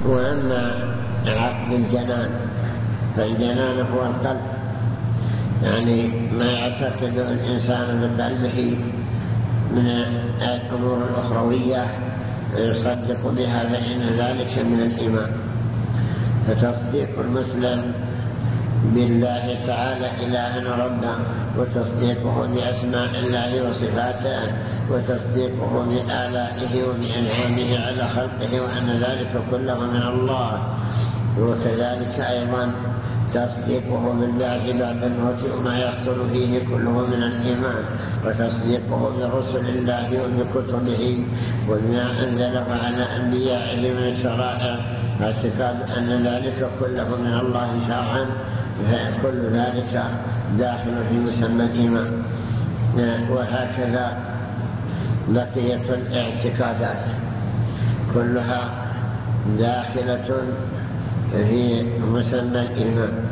وأما عقد الجنان فالجنان هو القلب، يعني ما يعتقد الإنسان بقلبه من الأمور الأخروية يصدق بها، فإن ذلك من الإيمان. فتصديق المسلم بالله تعالى إلها ربا، وتصديقه بأسماء الله وصفاته، وتصديقه بآلائه وبإنعامه على خلقه وأن ذلك كله من الله. وكذلك أيضا تصديقه بالبعث بعد الموت وما يحصل فيه كله من الإيمان، وتصديقه برسل الله وبكتبه وبما أنزله على أنبيائه من الشرائع، واعتقاد أن ذلك كله من الله شرعا، فكل ذلك داخل في مسمى الإيمان. وهكذا بقية الاعتقادات كلها داخلة في مسمى الإيمان.